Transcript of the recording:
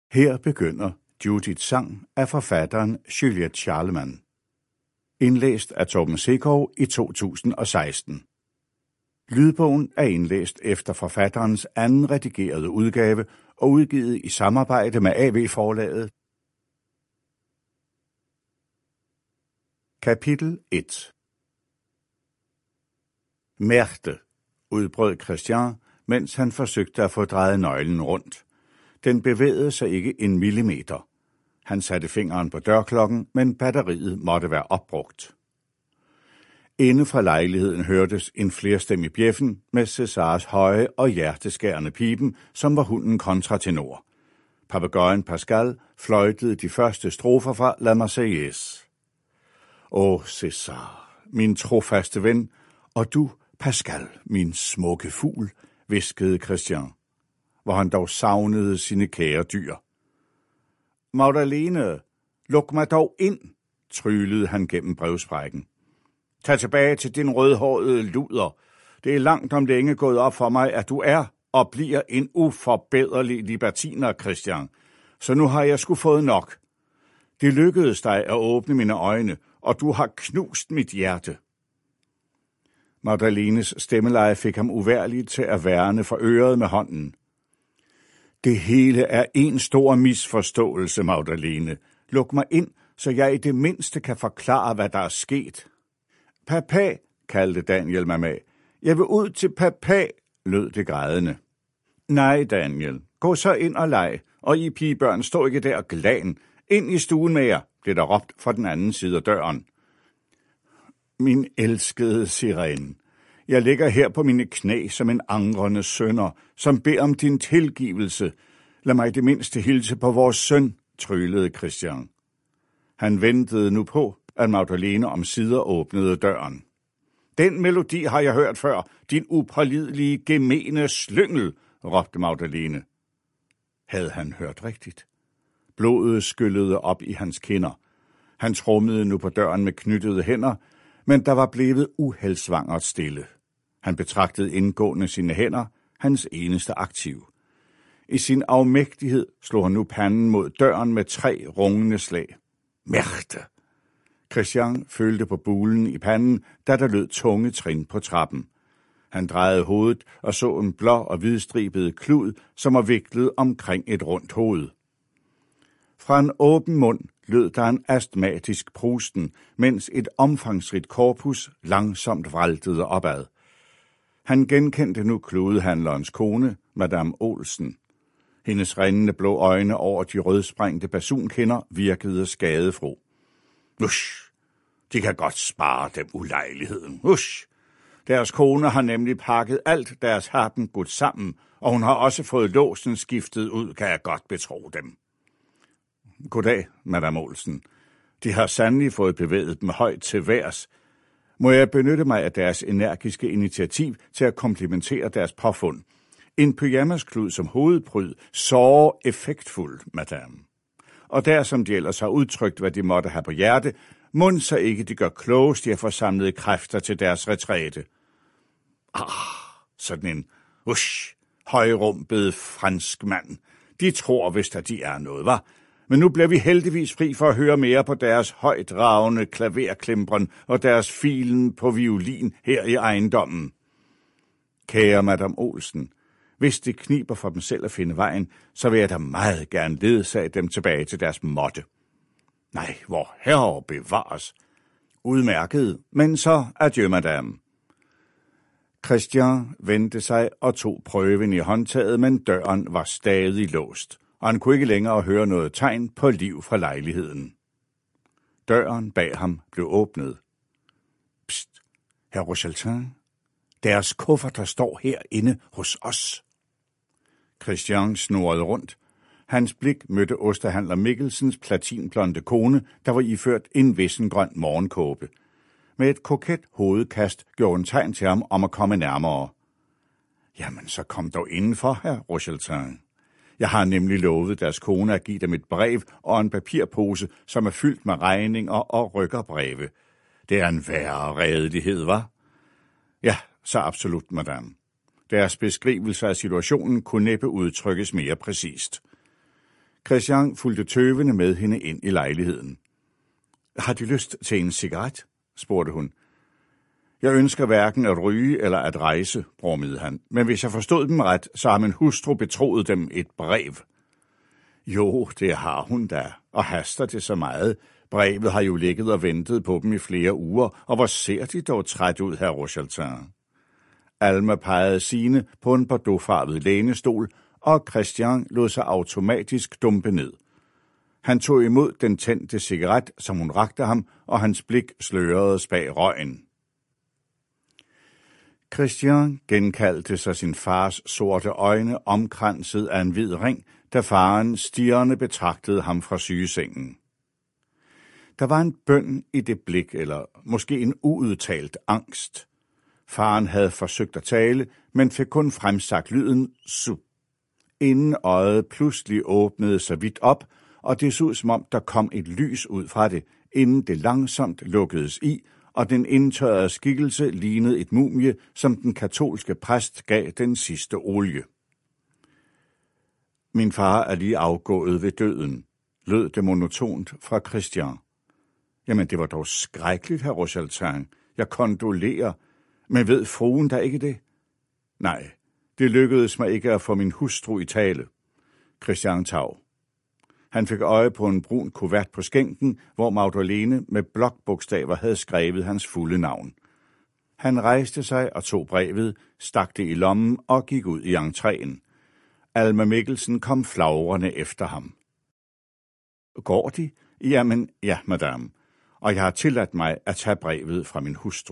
Her begynder Judiths sang af forfatteren Juliette Charleman. Indlæst af Torben Sekov i 2016. Lydbogen er indlæst efter forfatterens anden redigerede udgave og udgivet i samarbejde med AV-forlaget. Kapitel 1. Merde, udbrød Christian, mens han forsøgte at få drejet nøglen rundt. Den bevægede sig ikke en millimeter. Han satte fingeren på dørklokken, men batteriet måtte være opbrugt. Inde fra lejligheden hørtes en flerstemmig bjæffen med Césars høje og hjerteskærende pipen, som var hunden kontratenor. Papegøjen Pascal fløjtede de første strofer fra La Marseillaise. Åh, César, min trofaste ven, og du, Pascal, min smukke fugl, hviskede Christian, hvor han dog savnede sine kære dyr. Magdalene, luk mig dog ind, tryglede han gennem brevsprækken. Tag tilbage til din rødhårede luder. Det er langt om længe gået op for mig, at du er og bliver en uforbederlig libertiner, Christian. Så nu har jeg sgu fået nok. Det lykkedes dig at åbne mine øjne, og du har knust mit hjerte. Magdalenes stemmeleje fik ham uværligt til at værne for øret med hånden. Det hele er en stor misforståelse, Magdalene. Luk mig ind, så jeg i det mindste kan forklare, hvad der er sket. Papa, kaldte Daniel mamma. Jeg vil ud til papa, lød det grædende. Nej, Daniel, gå så ind og leg, og I pigebørn stå ikke der og glan. Ind i stuen med jer, blev der råbt fra den anden side af døren. Min elskede sirene, jeg ligger her på mine knæ som en angrende sønder, som beder om din tilgivelse. Lad mig det mindste hilse på vores søn, tryllede Christian. Han ventede nu på, at Magdalene omsider åbnede døren. Den melodi har jeg hørt før, din upålidelige, gemene slyngel, råbte Magdalene. Havde han hørt rigtigt? Blodet skyllede op i hans kinder. Han trummede nu på døren med knyttede hænder, men der var blevet uheldsvangert stille. Han betragtede indgående sine hænder, hans eneste aktiv. I sin afmægtighed slog han nu panden mod døren med 3 rungende slag. Merde! Christian følte på bulen i panden, da der lød tunge trin på trappen. Han drejede hovedet og så en blå og hvidstribet klud, som var viklet omkring et rundt hoved. Fra en åben mund lød der en astmatisk prusten, mens et omfangsrigt korpus langsomt vraltede opad. Han genkendte nu kludehandlerens kone, Madame Olsen. Hendes rindende blå øjne over de rødsprængte basunkinder virkede skadefro. Usch, de kan godt spare dem ulejligheden. Usch, deres kone har nemlig pakket alt deres harpengud sammen, og hun har også fået låsen skiftet ud, kan jeg godt betro dem. Goddag, Madame Olsen. De har sandelig fået bevæget dem højt til værs. Må jeg benytte mig af deres energiske initiativ til at komplimentere deres påfund. En pyjamasklud som hovedpryd, så effektfuld, madame. Og der, som de ellers har udtrykt, hvad de måtte have på hjerte, mund så ikke de gør klogest, de har forsamlet kræfter til deres retræte. Sådan en højrumpet fransk mand. De tror vist, at de er noget, hva'? Men nu bliver vi heldigvis fri for at høre mere på deres højdragende klaverklimpren og deres filen på violin her i ejendommen. Kære Madame Olsen, hvis det kniber for dem selv at finde vejen, så vil jeg da meget gerne ledsage dem tilbage til deres måtte. Nej, hvor herre bevares. Udmærket, men så adieu, madame. Christian vendte sig og tog prøven i håndtaget, men døren var stadig låst, og han kunne ikke længere høre noget tegn på liv fra lejligheden. Døren bag ham blev åbnet. Psst, herr Rocheletin, deres kufferter står herinde hos os. Christian snurrede rundt. Hans blik mødte ostehandler Mikkelsens platinblonde kone, der var iført en vissengrøn morgenkåbe. Med et koket hovedkast gjorde hun tegn til ham om at komme nærmere. Jamen, så kom dog indenfor, herr Rocheletin. Jeg har nemlig lovet deres kone at give dem et brev og en papirpose, som er fyldt med regninger og rykkerbreve. Det er en værre redelighed, hva'? Ja, så absolut, madame. Deres beskrivelse af situationen kunne næppe udtrykkes mere præcist. Christian fulgte tøvende med hende ind i lejligheden. Har du lyst til en cigaret? Spurgte hun. Jeg ønsker hverken at ryge eller at rejse, brummede han, men hvis jeg forstod dem ret, så har min hustru betroet dem et brev. Jo, det har hun da, og haster det så meget. Brevet har jo ligget og ventet på dem i flere uger, og hvor ser de dog træt ud, herr Rochaltin. Alma pegede Signe på en bordeauxfarvet lænestol, og Christian lod sig automatisk dumpe ned. Han tog imod den tændte cigaret, som hun rakte ham, og hans blik sløredes bag røgen. Christian genkaldte sig sin fars sorte øjne omkranset af en hvid ring, da faren stirrende betragtede ham fra sygesengen. Der var en bøn i det blik, eller måske en uudtalt angst. Faren havde forsøgt at tale, men fik kun fremsagt lyden su. Inden øjet pludselig åbnede sig vidt op, og det så ud som om der kom et lys ud fra det, inden det langsomt lukkedes i, og den indtørrede skikkelse lignede et mumie, som den katolske præst gav den sidste olie. Min far er lige afgået ved døden, lød det monotont fra Christian. Jamen, det var dog skrækkeligt, herr Rochaltin. Jeg kondolerer, men ved fruen da ikke det? Nej, det lykkedes mig ikke at få min hustru i tale. Christian tav. Han fik øje på en brun kuvert på skænken, hvor Magdalene med blokbogstaver havde skrevet hans fulde navn. Han rejste sig og tog brevet, stak det i lommen og gik ud i entréen. Alma Mikkelsen kom flagrende efter ham. Går de? Jamen, ja, madame. Og jeg har tilladt mig at tage brevet fra min hustru.